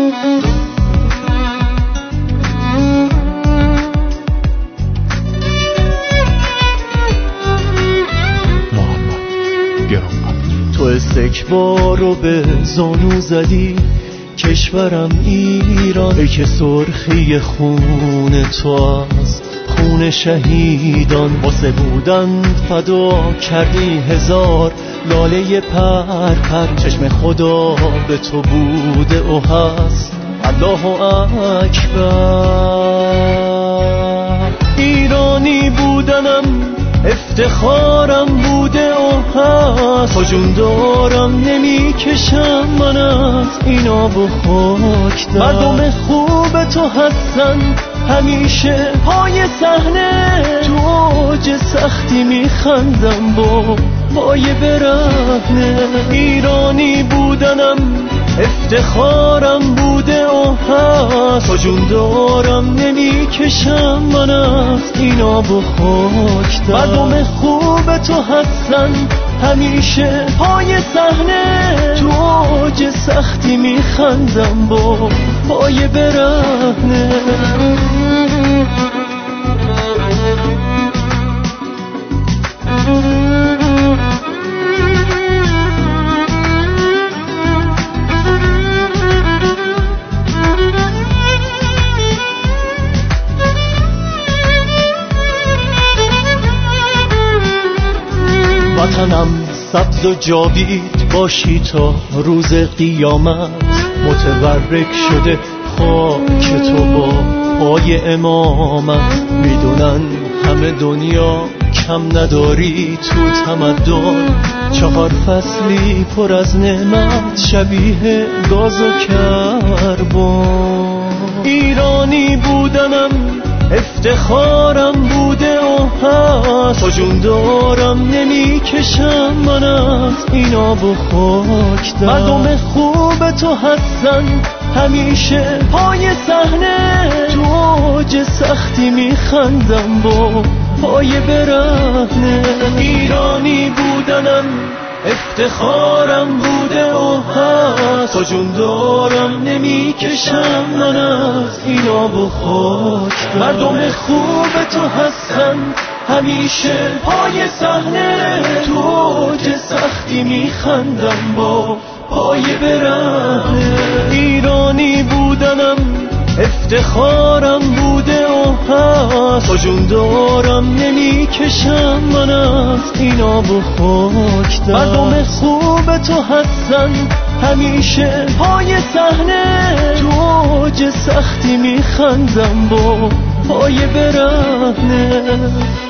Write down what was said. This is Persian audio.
تو استکبارو به زانو زدی کشورم ایران، ای که سرخی خون تو از خون شهیدان واسه بودن فدا کردی هزار لاله پر پر. چشم خدا به تو بوده و هست، الله اکبر. ایرانی بودنم افتخارم بوده و هست، تا جون دارم نمی کشم من از این آب و خاک. مردم خوب تو هستن همیشه پای صحنه، تو اوج سختی می خندم با پای برهنه. ایرانی بودنم افتخارم بوده و هست، تا جون دارم نمی کشم من از این آب و خاک. مردم خوب تو هستن همیشه پای صحنه، تو اوج سختی می خندم با پای برهنه. وطنم سبز و جاوید باشی تا روز قیامت، متورک شده خاک تو با پای امامت. میدونن همه دنیا کم نداری تو تمدن، 4 فصلی پر از نعمت شبیه گاز و کربن. ایرانی بودنم افتخارم بوده و هست، تا جون دارم نمی کشم من از این آب و خاک. مردم خوب تو هستن همیشه پای صحنه، تو اوج سختی می خندم با پای برهنه. ایرانی بودنم افتخارم بوده و هست، تا جون دارم نمی کشم من از این آب و خاک. مردم خوب تو هستن همیشه پای صحنه، تو اوج سختی می خندم با پای برهنه. ایرانی بودنم افتخارم بوده و هست، تا جون دارم نمی کشم من از این آب و خاک. مردم خوب تو هستن همیشه پای صحنه، تو اوج سختی می خندم با پای برهنه.